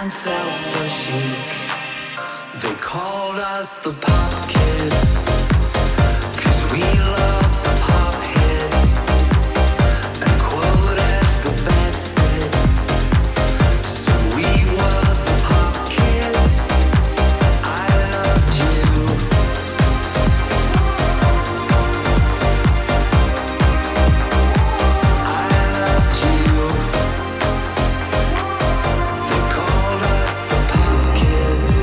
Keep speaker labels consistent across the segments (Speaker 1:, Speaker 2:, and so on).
Speaker 1: and felt so chic. They called us the pop kids, 'cause we love the pop hits and quoted the best bits. So we were the pop kids. I loved you. I loved you. They called us the pop kids.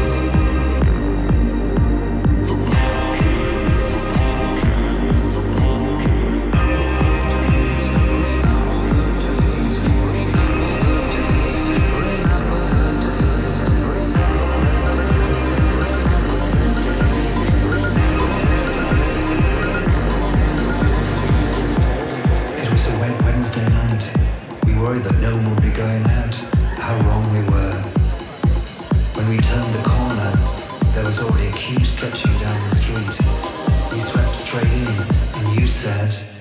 Speaker 1: It was a wet Wednesday night. We worried that no one would be going out. How wrong we were. When we turned the corner, there was already a queue stretching down the street. We swept straight in, and you said,